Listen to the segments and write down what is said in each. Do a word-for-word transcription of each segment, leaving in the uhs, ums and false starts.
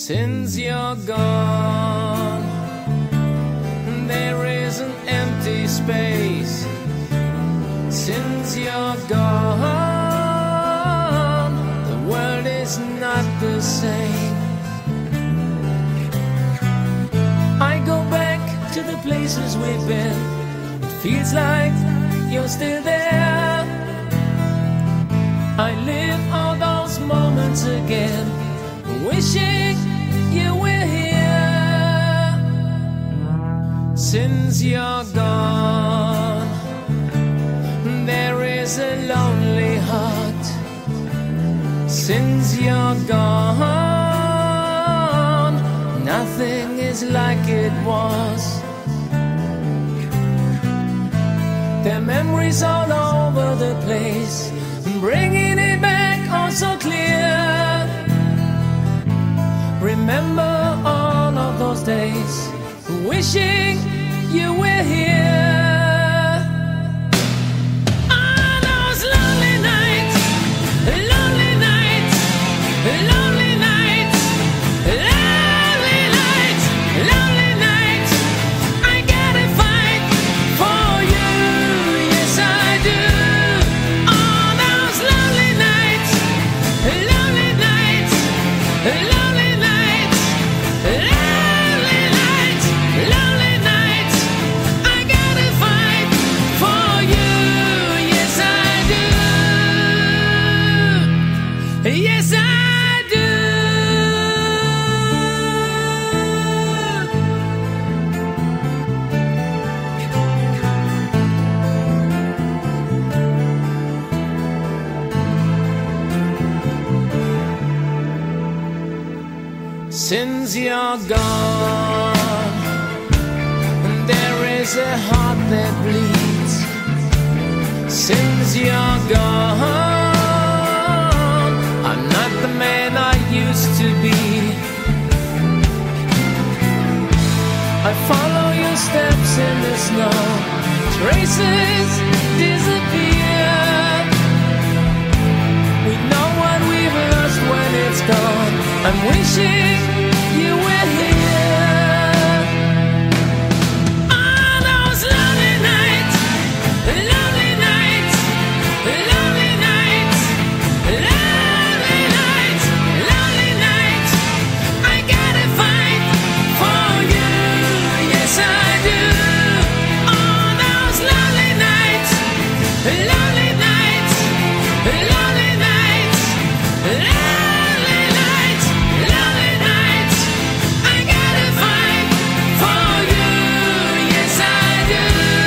Since you're gone, there is an empty space. Since you're gone, the world is not the same. I go back to the places we've been. It feels like you're still there. I live all those moments again, wishing you were here. Since you're gone, there is a lonely heart. Since you're gone, nothing is like it was. There are memories all over the place, bringing it back all so clear. Remember all of those days, wishing you were here. All those lonely nights, lonely nights, lonely nights, lonely nights, lonely nights. I gotta fight for you, yes I do. All those lonely nights, lonely nights, lonely nights, lonely nights, lonely nights. I gotta fight for you, yes I do. Yes I do. Since you're gone, there is a heart that bleeds. Since you're gone, I'm not the man I used to be. I follow your steps in the snow, traces disappear. We know what we've lost when it's gone. I'm wishing you were here. All those lonely nights, lonely nights, lonely nights, lonely nights, lonely nights. I gotta fight for you, yes I do. All those lonely nights, lonely nights, lonely nights, lonely nights, lonely nights. I gotta fight for you, yes I do.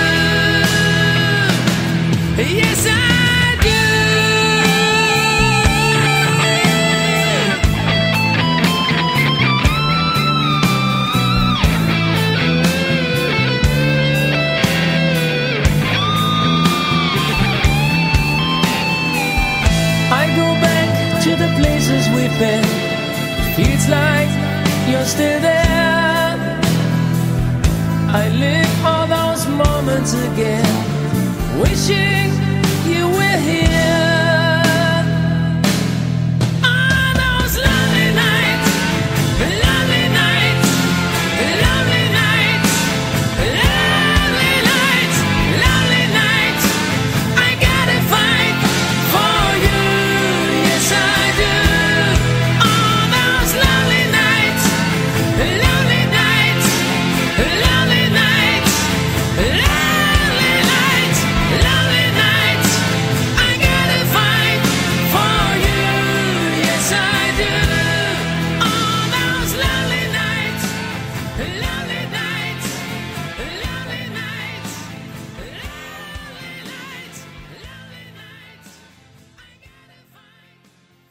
Yes I do. I go back to the places we've been. Feels like you're still there. I live all those moments again, wishing